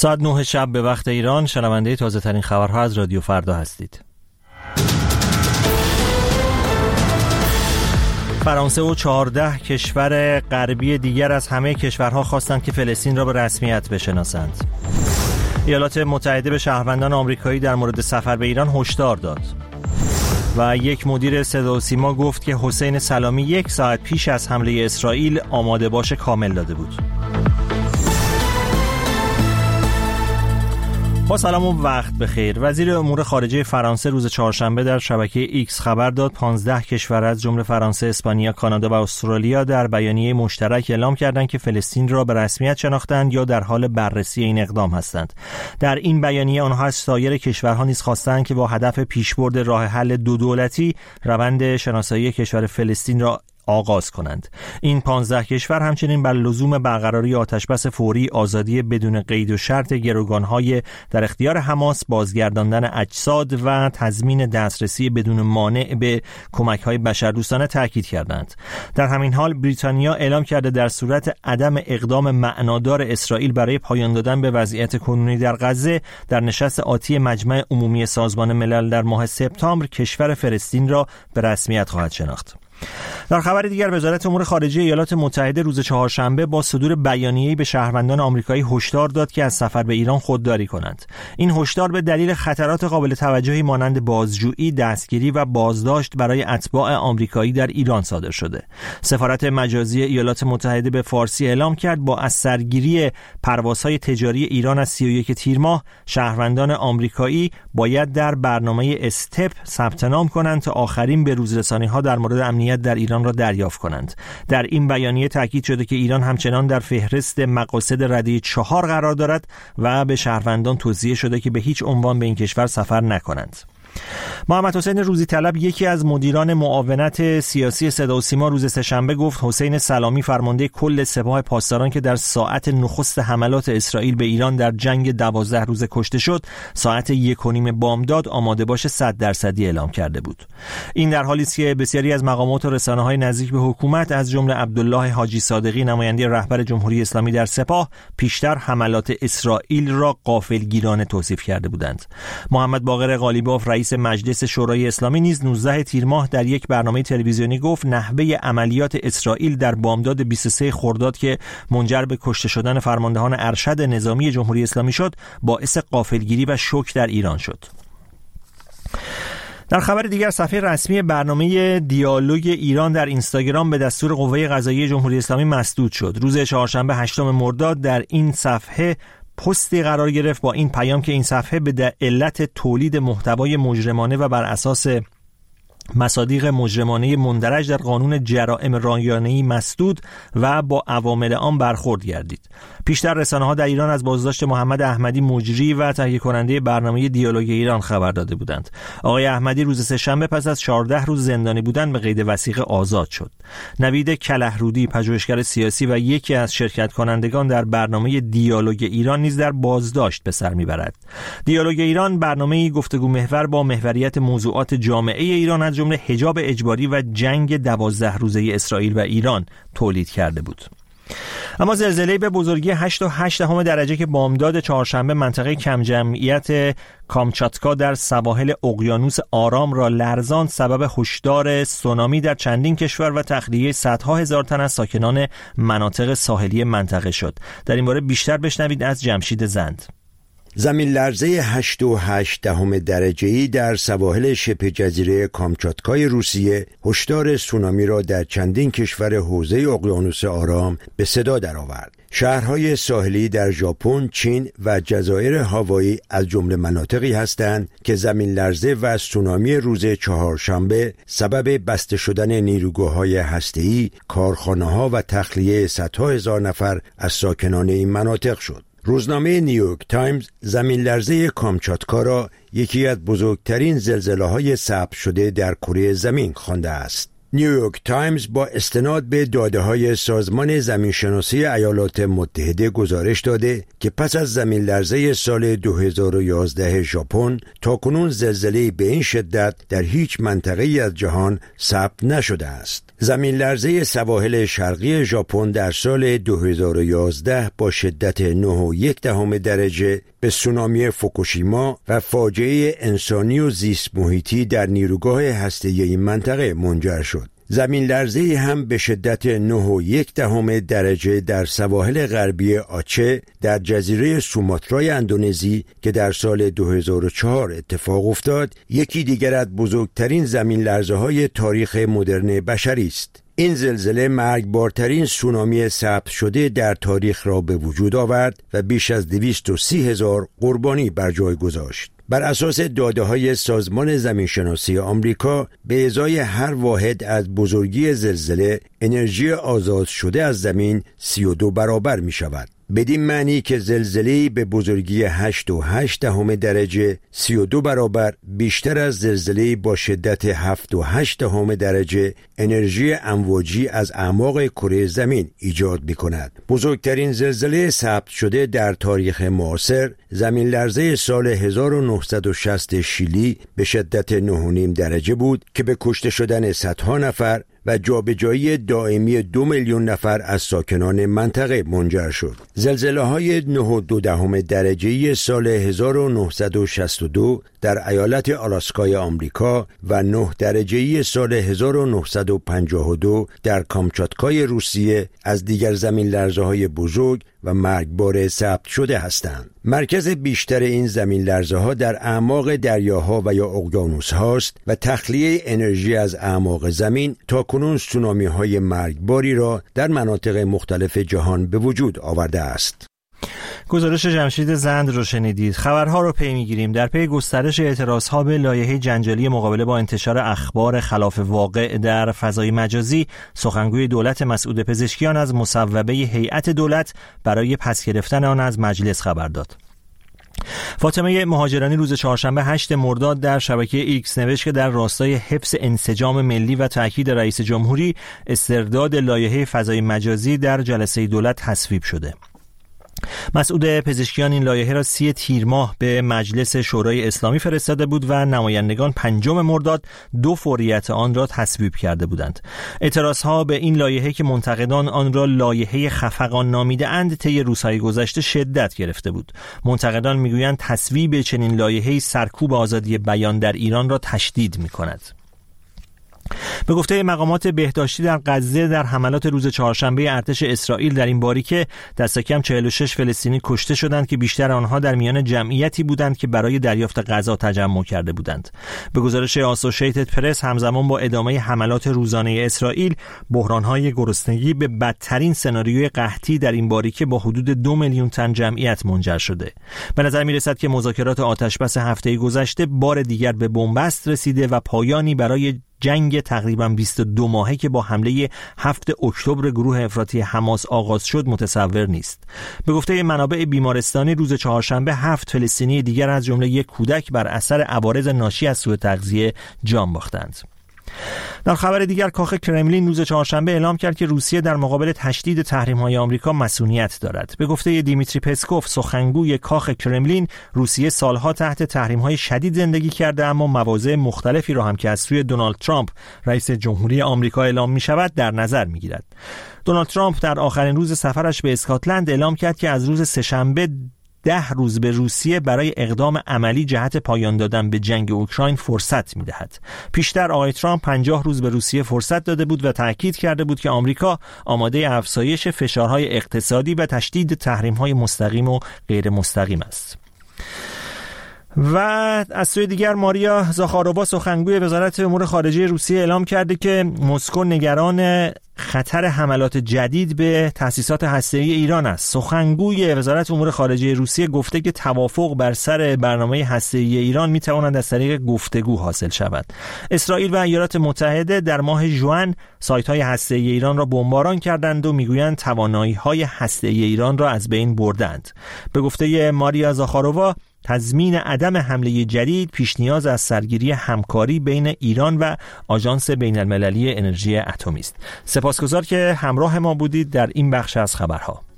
ساعت 9 شب به وقت ایران شنونده تازه ترین خبرها از رادیو فردا هستید. فرانسه و 14 کشور غربی دیگر از همه کشورها خواستند که فلسطین را به رسمیت بشناسند. ایالات متحده به شهروندان آمریکایی در مورد سفر به ایران هشدار داد. و یک مدیر صدا و سیما گفت که حسین سلامی 1 ساعت پیش از حمله اسرائیل آماده باش کامل داده بود. با سلام و وقت بخیر. وزیر امور خارجه فرانسه روز چهارشنبه در شبکه ایکس خبر داد 15 کشور از جمله فرانسه، اسپانیا، کانادا و استرالیا در بیانیه مشترک اعلام کردند که فلسطین را به رسمیت شناختند یا در حال بررسی این اقدام هستند. در این بیانیه آنها از سایر کشورها نیز خواستند که با هدف پیشبرد راه حل دو دولتی روند شناسایی کشور فلسطین را آغاز کنند. این 15 کشور همچنین بر لزوم برقراری آتشبس فوری، آزادی بدون قید و شرط گروگانهای در اختیار حماس، بازگرداندن اجساد و تضمین دسترسی بدون مانع به کمک‌های بشردوستانه تاکید کردند. در همین حال بریتانیا اعلام کرده در صورت عدم اقدام معنادار اسرائیل برای پایان دادن به وضعیت کنونی در غزه در نشست آتی مجمع عمومی سازمان ملل در ماه سپتامبر کشور فلسطین را به رسمیت خواهد شناخت. در خبر دیگر وزارت امور خارجه ایالات متحده روز چهارشنبه با صدور بیانیه‌ای به شهروندان آمریکایی هشدار داد که از سفر به ایران خودداری کنند. این هشدار به دلیل خطرات قابل توجهی مانند بازجویی، دستگیری و بازداشت برای اتباع آمریکایی در ایران صادر شده. سفارت مجازی ایالات متحده به فارسی اعلام کرد با از سرگیری پروازهای تجاری ایران از 31 تیر ماه شهروندان آمریکایی باید در برنامه استپ ثبت نام کنند تا آخرین بروزرسانی‌ها در مورد امنیت در ایران را دریافت کنند. در این بیانیه تاکید شده که ایران همچنان در فهرست مقاصد رده 4 قرار دارد و به شهروندان توصیه شده که به هیچ عنوان به این کشور سفر نکنند. محمد حسین روزی طلب، یکی از مدیران معاونت سیاسی صدا و سیما، روز سه‌شنبه گفت حسین سلامی فرمانده کل سپاه پاسداران که در ساعت نخست حملات اسرائیل به ایران در جنگ 12 روزه کشته شد، ساعت 1:30 بامداد آماده باش 100% اعلام کرده بود. این در حالی است که بسیاری از مقامات و رسانه‌های نزدیک به حکومت از جمله عبدالله حاجی صادقی، نماینده رهبر جمهوری اسلامی در سپاه، پیشتر حملات اسرائیل را غافلگیرانه توصیف کرده بودند. محمد باقر قالیباف رئیس مجلس شورای اسلامی نیز 19 تیر ماه در یک برنامه تلویزیونی گفت نحوه عملیات اسرائیل در بامداد 23 خرداد که منجر به کشته شدن فرماندهان ارشد نظامی جمهوری اسلامی شد، باعث غافلگیری و شوک در ایران شد. در خبر دیگر، صفحه رسمی برنامه دیالوگ ایران در اینستاگرام به دستور قوه قضاییه جمهوری اسلامی مسدود شد. روز چهارشنبه 8 مرداد در این صفحه پستی قرار گرفت با این پیام که این صفحه به علت تولید محتوای مجرمانه و بر اساس مصادیق مجرمانه مندرج در قانون جرائم رایانه‌ای مسدود و با عوامل آن برخورد گردید. پیشتر رسانه‌ها در ایران از بازداشت محمد احمدی مجری و تهیه کننده برنامه دیالوگ ایران خبر داده بودند. آقای احمدی روز سه‌شنبه پس از 14 روز زندانی بودن به قید وثیقه آزاد شد. نوید کلهرودی، پژوهشگر سیاسی و یکی از شرکت کنندگان در برنامه دیالوگ ایران، نیز در بازداشت به سر میبرد. دیالوگ ایران برنامه‌ای گفتگو محور با محوریت موضوعات جامعه ایران از جمله حجاب اجباری و جنگ 12 روزه اسرائیل و ایران تولید کرده بود. اما زلزله‌ای به بزرگی 8.8 درجه که بامداد چهارشنبه منطقه کم جمعیت کامچاتکا در سواحل اقیانوس آرام را لرزاند، سبب هشدار سونامی در چندین کشور و تخلیه صدها هزار تن از ساکنان مناطق ساحلی منطقه شد. در این باره بیشتر بشنوید از جمشید زند. زمین لرزه 8.8 درجه‌ای در سواحل شبه جزیره کامچاتکای روسیه هشدار سونامی را در چندین کشور حوزه اقیانوس آرام به صدا درآورد. شهرهای ساحلی در ژاپن، چین و جزایر هاوایی از جمله مناطقی هستند که زمین لرزه و سونامی روز چهارشنبه سبب بسته شدن نیروگاه‌های هسته‌ای، کارخانه‌ها و تخلیه صدها هزار نفر از ساکنان این مناطق شد. روزنامه نیویورک تایمز زمین لرزه کامچاتکا را یکی از بزرگترین زلزله‌های ثبت شده در کره زمین خوانده است. نیویورک تایمز با استناد به داده‌های سازمان زمینشناسی ایالات متحده گزارش داده که پس از زمین لرزه سال 2011 ژاپن تاکنون زلزله‌ای به این شدت در هیچ منطقه‌ای از جهان ثبت نشده است. زمین لرزه سواحل شرقی ژاپن در سال 2011 با شدت 9.1 درجه به سونامی فوکوشیما و فاجعه انسانی و زیست محیطی در نیروگاه هسته‌ای این منطقه منجر شد. زمین لرزه هم به شدت 9.1 درجه در سواحل غربی آچه در جزیره سوماترای اندونزی که در سال 2004 اتفاق افتاد، یکی دیگر از بزرگترین زمین لرزه های تاریخ مدرن بشری است. این زلزله مرگبارترین سونامی ثبت شده در تاریخ را به وجود آورد و بیش از 230,000 قربانی بر جای گذاشت. بر اساس داده‌های سازمان زمینشناسی آمریکا، به ازای هر واحد از بزرگی زلزله، انرژی آزاد شده از زمین 32 برابر می شود. بدین معنی که زلزله‌ای به بزرگی 8.8 درجه 32 برابر بیشتر از زلزله‌ای با شدت 7.8 درجه انرژی امواجی از اعماق کره زمین ایجاد می‌کند. بزرگترین زلزله ثبت شده در تاریخ معاصر زمین لرزه سال 1960 شیلی به شدت 9.5 درجه بود که به کشته شدن صدها نفر و جابجایی دائمی 2 میلیون نفر از ساکنان منطقه منجر شد. زلزله‌های 9.2 درجه‌ای سال 1962 در ایالت آلاسکای آمریکا و 9 درجه‌ای سال 1952 در کامچاتکای روسیه از دیگر زمین لرزه‌های بزرگ و مرگبار ثبت شده هستند. مرکز بیشتر این زمین لرزه‌ها در اعماق دریاها و یا اقیانوس‌ها است و تخلیه انرژی از اعماق زمین تاکنون سونامی‌های مرگباری را در مناطق مختلف جهان به وجود آورده است. گزارش جمشید زند رو شنیدید. خبرها رو پی می‌گیریم. در پی گسترش اعتراضها به لایحه جنجالی مقابله با انتشار اخبار خلاف واقع در فضای مجازی، سخنگوی دولت مسعود پزشکیان از مصوبه هیئت دولت برای پس گرفتن آن از مجلس خبر داد. فاطمه مهاجرانی روز چهارشنبه 8 مرداد در شبکه ایکس نوشت که در راستای حفظ انسجام ملی و تأکید رئیس جمهوری، استرداد لایحه فضای مجازی در جلسه دولت تصویب شده. مسعود پزشکیان این لایحه را 30 تیر ماه به مجلس شورای اسلامی فرستاده بود و نمایندگان 5 مرداد 2 فوریت آن را تصویب کرده بودند. اعتراضها به این لایحه که منتقدان آن را لایحه خفقان نامیده‌اند طی روزهای گذشته شدت گرفته بود. منتقدان میگویند تصویب چنین لایحه‌ای سرکوب آزادی بیان در ایران را تشدید می‌کند. به گفته مقامات بهداشتی در غزه، در حملات روز چهارشنبه ارتش اسرائیل در این باریکه دست کم 46 فلسطینی کشته شدند که بیشتر آنها در میان جمعیتی بودند که برای دریافت غذا تجمع کرده بودند. به گزارش آسوشیتد پرس، همزمان با ادامه حملات روزانه اسرائیل، بحران‌های گرسنگی به بدترین سناریوی قحطی در این باریکه با حدود 2 میلیون تن جمعیت منجر شده. به نظر می‌رسد که مذاکرات آتشبس هفته گذشته بار دیگر به بنبست رسیده و پایانی برای جنگ تقریباً 22 ماهه که با حمله 7 اکتبر گروه افراطی حماس آغاز شد متصور نیست. به گفته منابع بیمارستانی، روز چهارشنبه 7 فلسطینی دیگر از جمله یک کودک بر اثر عوارض ناشی از سوء تغذیه جان باختند. در خبر دیگر، کاخ کرملین روز چهارشنبه اعلام کرد که روسیه در مقابل تشدید تحریم‌های آمریکا مسئولیت دارد. به گفته دیمیتری پسکوف، سخنگوی کاخ کرملین، روسیه سالها تحت تحریم‌های شدید زندگی کرده، اما مواضع مختلفی را هم که از سوی دونالد ترامپ رئیس جمهوری آمریکا اعلام می‌شود در نظر می‌گیرد. دونالد ترامپ در آخرین روز سفرش به اسکاتلند اعلام کرد که از روز سه‌شنبه 10 روز به روسیه برای اقدام عملی جهت پایان دادن به جنگ اوکراین فرصت می‌دهد. پیشتر آقای ترامپ 50 روز به روسیه فرصت داده بود و تأکید کرده بود که آمریکا آماده افزایش فشارهای اقتصادی و تشدید تحریم‌های مستقیم و غیر مستقیم است. و از سوی دیگر، ماریا زاخارووا، سخنگوی وزارت امور خارجه روسیه، اعلام کرده که مسکو نگران خطر حملات جدید به تأسیسات هسته‌ای ایران است. سخنگوی وزارت امور خارجه روسیه گفته که توافق بر سر برنامه هسته‌ای ایران می‌تواند از طریق گفتگو حاصل شود. اسرائیل و ایالات متحده در ماه ژوئن سایت‌های هسته‌ای ایران را بمباران کردند و می‌گویند توانایی‌های هسته‌ای ایران را از بین بردند. به گفته ماریا زاخارووا، تضمین عدم حمله جدید پیش نیاز از سرگیری همکاری بین ایران و آژانس بین‌المللی انرژی اتمی است. سپاسگزار که همراه ما بودید در این بخش از خبرها.